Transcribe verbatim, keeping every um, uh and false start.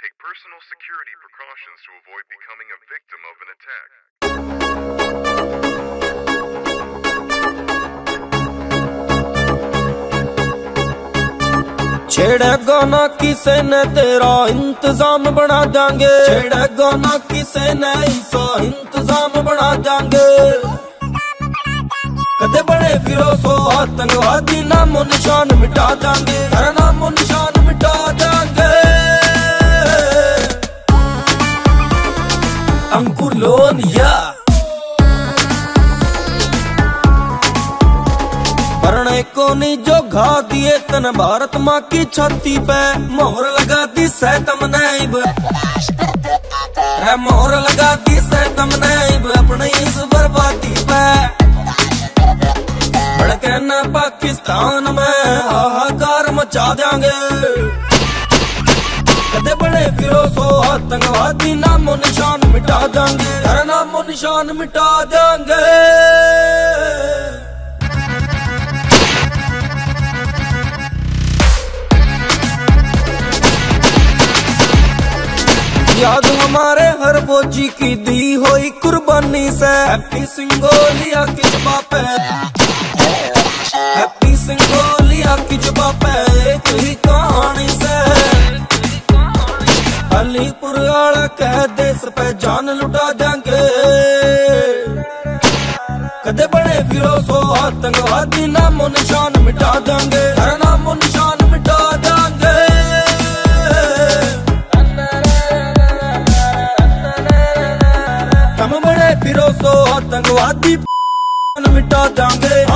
Take personal security precautions to avoid becoming a victim of an attack. छेड़ेगा ना किसे ने तेरा इंतजाम बना देंगे, छेड़ेगा ना किसे ने ऐसा इंतजाम बना देंगे। कदे बड़े फिरो सो आतंकवादी नामो निशान मिटा देंगे, हर नामो निशान मिटा देंगे। अंकुर लोनिया पढ़ने को नहीं जो घा दिए तन भारत माँ की छाती पे, मोहर लगा दी सैतम नैब, मोहर लगा दी सैतम नैब अपनी इस बर्बादी पे। भड़के न पाकिस्तान में हाहाकार मचा देंगे, कदे बड़े फिरो सो आतंकवादी नामो निशान मिटा देंगे, हर नामो निशान मिटा देंगे। याद हमारे हर फौजी की दी हुई कुर्बानी से, हैप्पी सिंगोलिया की जुबा पे, हैप्पी सिंगोलिया की जुबा पे एक ही कहानी से। अलीपुर वाला कह देश पे जान लुटा देंगे, कदे बड़े फिरो सो आतंकवादी नामो निशान मिटा देंगे, हर नामो निशान मिटा देंगे। हम बड़े फिरो सो आतंकवादी मिटा देंगे।